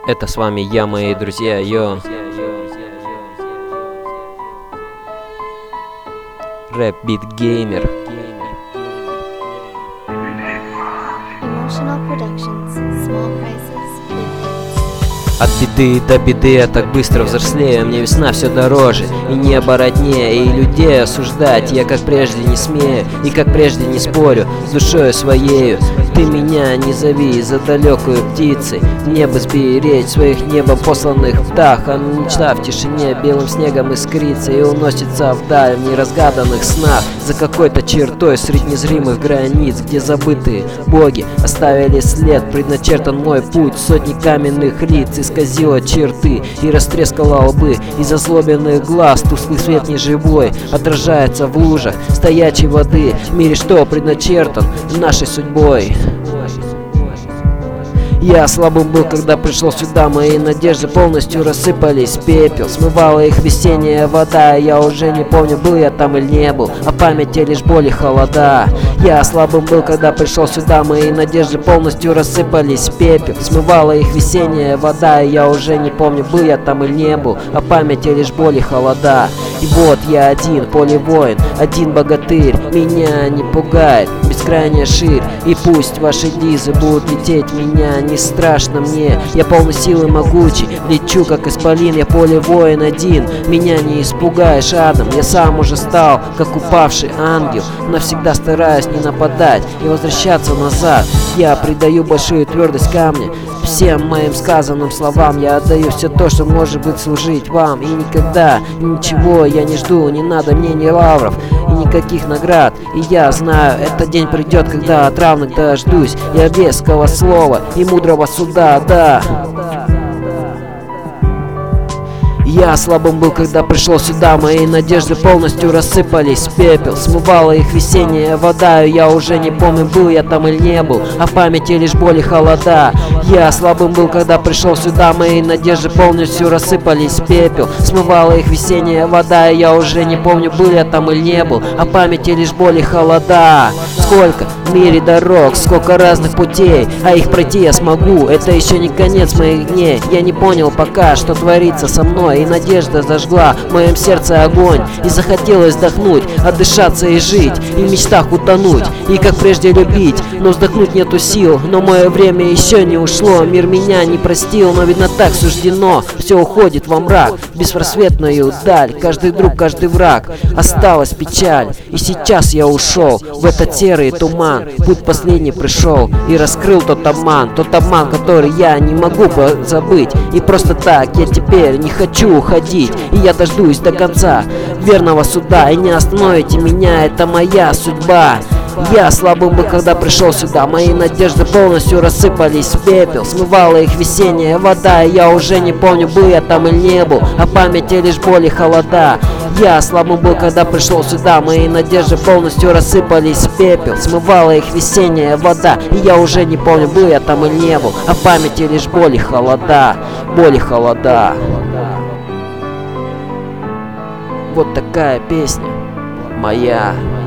Это с вами я, мои друзья, Рэп Бит Геймер. Emotional Productions. Small prices, big hits. От беды до беды я так быстро взрослею. Мне весна все дороже, и небо роднее, и людей осуждать я как прежде не смею, и как прежде не спорю с душою своею. Ты меня не зови за далекую птицей, небо сберечь своих небом посланных птах. А мечта в тишине белым снегом искрится и уносится вдаль в неразгаданных снах. За какой-то чертой среди незримых границ, где забытые боги оставили след, предначертан мой путь. Сотни каменных лиц исказило черты и растрескало лбы. Из озлобленных глаз тусклый свет неживой отражается в лужах стоячей воды в мире, что предначертан нашей судьбой. Я слабым был, когда пришел сюда, мои надежды полностью рассыпались в пепел. Смывала их весенняя вода, я уже не помню, был я там или не был, а в памяти лишь боль и холода. Я слабым был, когда пришел сюда, мои надежды полностью рассыпались в пепел. Смывала их весенняя вода, я уже не помню, был я там или не был, а в памяти лишь боль и холода. И вот я один, поле воин, один богатырь, меня не пугает бескрайняя ширь. И пусть ваши дизы будут лететь, меня не страшно мне. Я полный силы могучий, лечу как исполин, я поле воин один. Меня не испугаешь адом, я сам уже стал как упавший ангел. Навсегда стараюсь не нападать и возвращаться назад. Я придаю большую твердость камня всем моим сказанным словам. Я отдаю все то, что может быть служить вам. И никогда ничего я не жду, не надо мне ни лавров и никаких наград. И я знаю, этот день придет, когда от равных дождусь я веского слова и мудрого суда, да. Я слабым был, когда пришел сюда, мои надежды полностью рассыпались в пепел. Смывала их весенняя вода, и я уже не помню, был я там или не был, а в памяти лишь боль и холода. Я слабым был, когда пришел сюда, мои надежды полностью рассыпались в пепел. Смывала их весенняя вода, и я уже не помню, был я там или не был, а в памяти лишь боль и холода. Сколько в мире дорог, сколько разных путей, а их пройти я смогу. Это еще не конец моих дней. Я не понял пока, что творится со мной, и надежда зажгла в моем сердце огонь. И захотелось вдохнуть, отдышаться и жить, и в мечтах утонуть, и как прежде любить. Но вздохнуть нету сил, но мое время еще не ушло. Мир меня не простил, но видно так суждено. Все уходит во мрак, в беспросветную даль. Каждый друг, каждый враг, осталась печаль. И сейчас я ушел в этот серый туман. Путь последний пришел и раскрыл тот обман, который я не могу забыть. И просто так я теперь не хочу уходить, и я дождусь до конца верного суда. И не остановите меня, это моя судьба. Я слабым был, когда пришел сюда, мои надежды полностью рассыпались в пепел. Смывала их весенняя вода, и я уже не помню, был я там или не был, а в памяти лишь боль и холода. Я слабым был, когда пришел сюда, мои надежды полностью рассыпались в пепел. Смывала их весенняя вода, и я уже не помню, был я там или не был, а в памяти лишь боль и холода, боль и холода. Вот такая песня моя.